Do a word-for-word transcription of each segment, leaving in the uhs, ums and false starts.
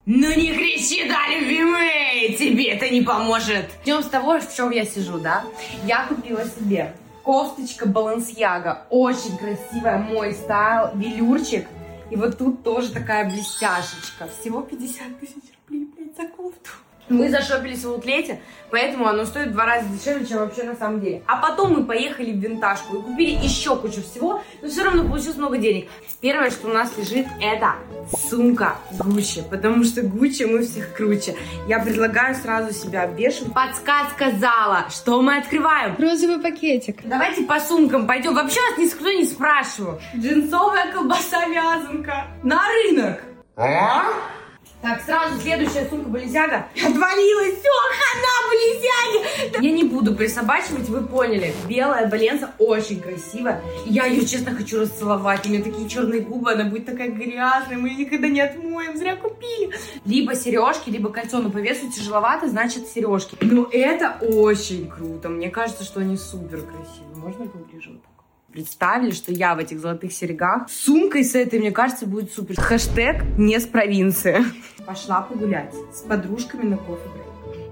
Ну не кричи, да, любимый, тебе это не поможет. Начнем с того, в чем я сижу, да? Я купила себе кофточка Balenciaga, очень красивая, мой стайл, велюрчик. И вот тут тоже такая блестяшечка. Всего пятьдесят тысяч рублей, блядь, за кофту. Мы зашопились в аутлете, поэтому оно стоит в два раза дешевле, чем вообще на самом деле. А потом мы поехали в винтажку и купили еще кучу всего, но все равно получилось много денег. Первое, что у нас лежит, это сумка Гуччи, потому что Гуччи мы всех круче. Я предлагаю сразу себя обвешивать. Подсказка зала, что мы открываем? Розовый пакетик. Давайте по сумкам пойдем. Вообще вас никто не спрашивал. Джинсовая колбаса-вязанка на рынок. А? Так, сразу следующая сумка Balenciaga. Отвалилась, все, хана Balenciaga. Я не буду присобачивать, вы поняли. Белая Баленса очень красивая. Я ее, честно, хочу расцеловать. У нее такие черные губы, она будет такая грязная. Мы ее никогда не отмоем, зря купили. Либо сережки, либо кольцо. Но по весу тяжеловато, значит сережки. Но это очень круто. Мне кажется, что они супер красивые. Можно поближе вот так? Представили, что я в этих золотых серьгах. С сумкой с этой, мне кажется, будет супер. Хэштег не с провинции. Пошла погулять с подружками на кофе-брейк.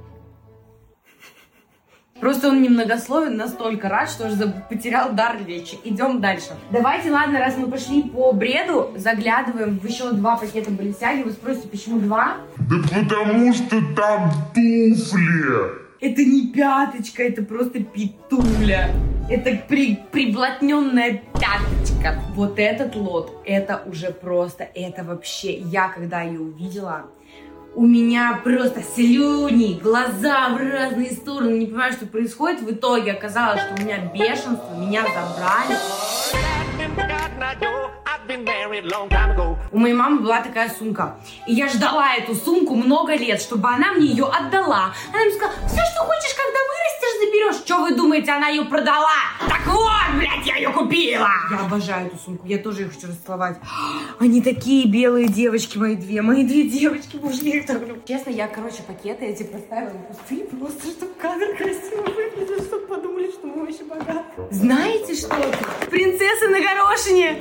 Просто он немногословен, настолько рад, что уже потерял дар речи. Идем дальше. Давайте, ладно, раз мы пошли по бреду, заглядываем в еще два пакета Balenciaga. Вы спросите, почему два? Да потому что там туфли. Это не пяточка, это просто пятуля. Это при, приблотненная пяточка. Вот этот лот, это уже просто, это вообще, я когда ее увидела, у меня просто слюни, глаза в разные стороны, не понимаю, что происходит. В итоге оказалось, что у меня бешенство, меня забрали. У моей мамы была такая сумка, и я ждала эту сумку много лет, чтобы она мне ее отдала. Она мне сказала, все, что хочешь, когда вырастешь, заберешь. Что вы думаете, она ее продала? Так вот, блядь, я ее купила. Я обожаю эту сумку, я тоже ее хочу расцеловать. Они такие белые девочки, мои две, мои две девочки, боже, я их так люблю. Честно, я, короче, пакеты эти поставила пустые, просто чтобы кадр красиво выглядел, чтобы подумали, что мы вообще богаты. Знаете, что это? Принцесса на горошине.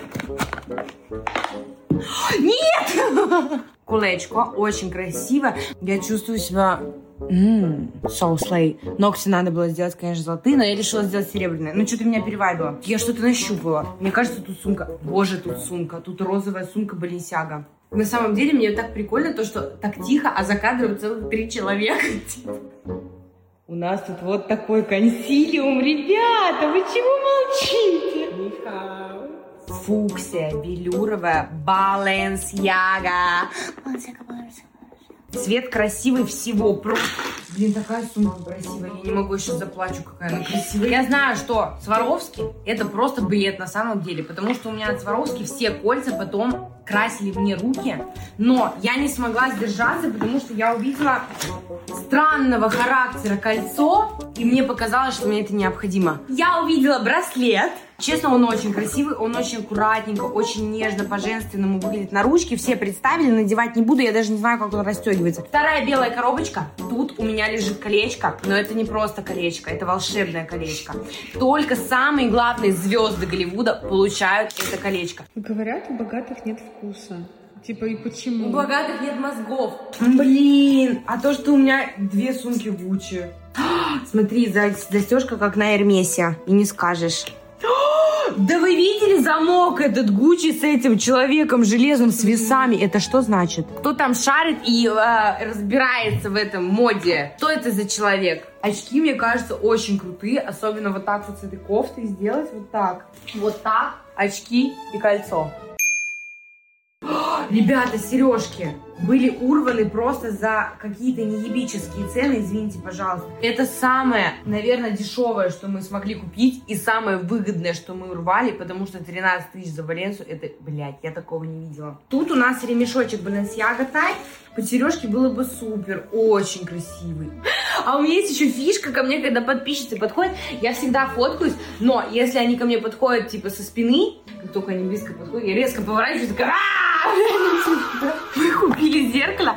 Нет! Кулечко, очень красиво. Я чувствую себя... Ммм, so slay. Ногти надо было сделать, конечно, золотые, но я решила сделать серебряные. Ну, что-то меня перевайбило. Я что-то нащупала. Мне кажется, тут сумка... Боже, тут сумка. Тут розовая сумка Balenciaga. На самом деле, мне так прикольно то, что так тихо, а за кадром целых три человека. У нас тут вот такой консилиум. Ребята, вы чего молчите? Михаил. Фуксия, велюровая, Balenciaga. Balenciaga, Balenciaga. Цвет красивый всего. Просто. Блин, такая сумка красивая. Я не могу, еще заплачу, какая она красивая. Я знаю, что Swarovski это просто бред на самом деле. Потому что у меня от Swarovski все кольца потом красили мне руки. Но я не смогла сдержаться, потому что я увидела странного характера кольцо. И мне показалось, что мне это необходимо. Я увидела браслет. Честно, он очень красивый, он очень аккуратненько, очень нежно, по-женственному выглядит на ручке. Все представили, надевать не буду, я даже не знаю, как он расстегивается. Вторая белая коробочка. Тут у меня лежит колечко, но это не просто колечко, это волшебное колечко. Только самые главные звезды Голливуда получают это колечко. Говорят, у богатых нет вкуса. Типа, и почему? У богатых нет мозгов. Блин, а то, что у меня две сумки Гуччи. Смотри, застежка как на Эрмесе, и не скажешь. Да вы видели замок этот Гуччи с этим человеком железным, с весами? Это что значит? Кто там шарит и э, разбирается в этом моде? Что это за человек? Очки, мне кажется, очень крутые. Особенно вот так вот с этой кофтой сделать. Вот так. Вот так. Очки и кольцо. Ребята, сережки были урваны просто за какие-то неебические цены, извините, пожалуйста. Это самое, наверное, дешевое, что мы смогли купить, и самое выгодное, что мы урвали, потому что тринадцать тысяч за Баленсу, это, блядь, я такого не видела. Тут у нас ремешочек Balenciaga Type, под сережки было бы супер, очень красивый. А у меня есть еще фишка, ко мне, когда подписчицы подходят, я всегда фоткаюсь, но если они ко мне подходят, типа, со спины, как только они близко подходят, я резко поворачиваюсь, такая, ааа! Мы купили зеркало.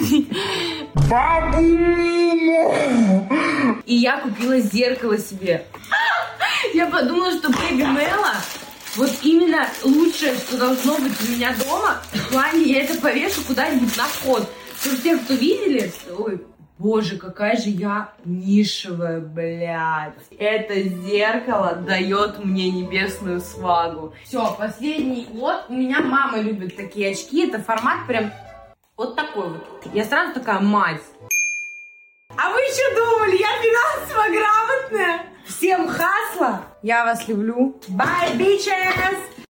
И я купила зеркало себе. Я подумала, что Baby Mela вот именно лучшее, что должно быть у меня дома. В плане, я это повешу куда-нибудь на вход. Чтобы те, кто видели, ой, боже, какая же я нишевая, блядь. Это зеркало дает мне небесную свагу. Все, последний год. У меня мама любит такие очки. Это формат прям вот такой вот. Я сразу такая мать. А вы еще думали, я финансово грамотная? Всем хасла. Я вас люблю. Bye, bitches!